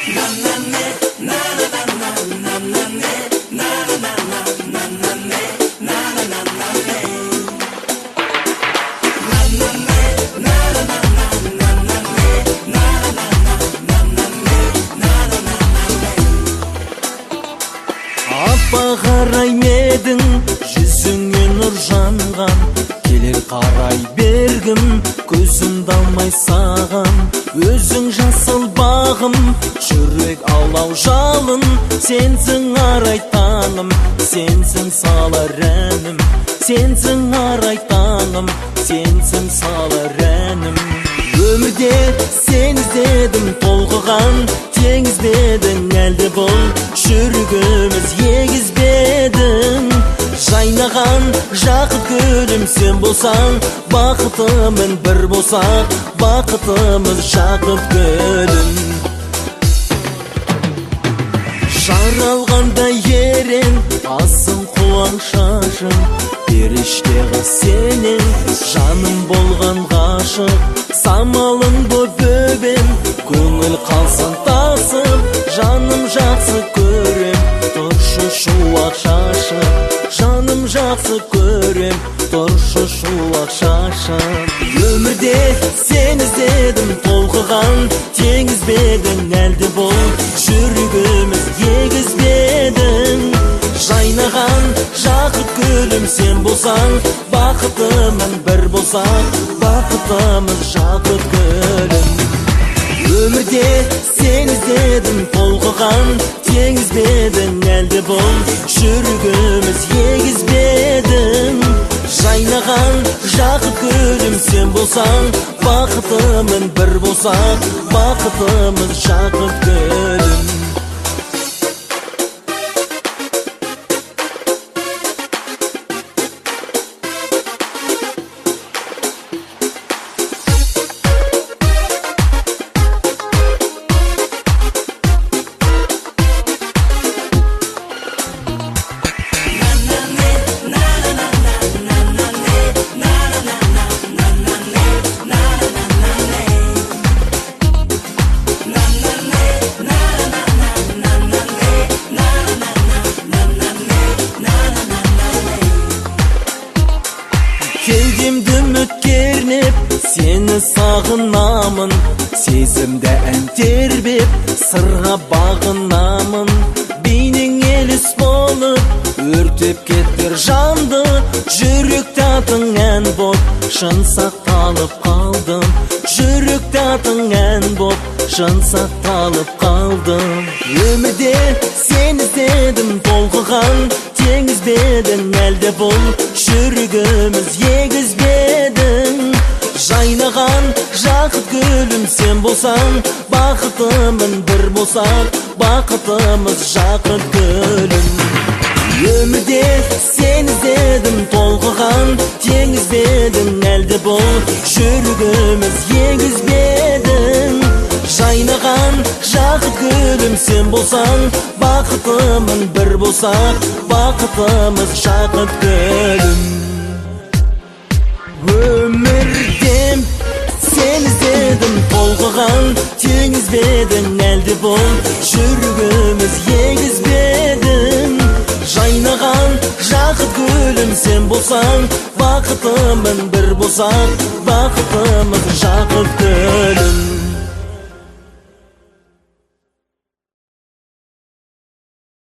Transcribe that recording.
Қарай медің жүзіңе нұр жанған, келер қарай бергім көзімді алмай саған. Өзің жасыл бағым, жүрек алау жалын, сенсің арай таңым, сенсің салар әнім. Сенсің арай таңым, сенсің салар әнім. Өмірде сен іздедім толқыған, теңізбедің әлде бұл жүрегіміз егізбедің. Жайнаған жақыт гүлім сен болсаң, бақытымын бір болсақ, бақытымыз жақыт гүлім. Жаралғандай ерең асың қуаң шашың, періште қыз сенен жаным болған ғашық. Самалың боп бөбем көңіл қалсын тасып, жаным жақсы көрем тұршы шуақ шашып. Жаным жақсы көрем тұршы шуақ шашып. Өмірде сен іздедім толқыған, теңізбедің әлде бұл жүрегіміз егізбедің. Жайнаған жақыт гүлім сен болсаң, бақытымын бір болсақ, бақытымыз жақыт гүлім. Өмірде сен іздедім толқыған, теңізбедің әлде бұл жүрегіміз егізбедің. Жайнаған жақыт гүлім сен болсаң, бақытымын бір болсақ, бақытымыз жақыт гүлім. Кеудемді үміт сені сағынамын, сезімді ән тербеп сырға бағынамын. Бейнең елес болып өртеп кеттір жанды, жүрек татың ән боп шын сақталып қалдым. Жүрек татың ән боп шын сақталып қалдым. Өмірде сен іздедім толқыған, теңізбедің әлде бұл жүрегіміз егізбедің. Жайнаған жақыт гүлім сен болсаң, бақытымын бір болсақ, бақытымыз жақыт гүлім. Өмірде сен іздедім толқыған, теңізбедің әлде бұл жүрегіміз егізбедің. Жайнаған жақыт гүлім сен болсаң, бақытымын бір болсақ, бақытымыз жақыт гүлім. Өмірден сен іздедім толқыған, теңізбедің әлде бұл жүрегіміз егізбедің. Жайнаған жақыт гүлім сен болсаң, бақытымын бір болсақ, бақытымыз жақыт гүлім.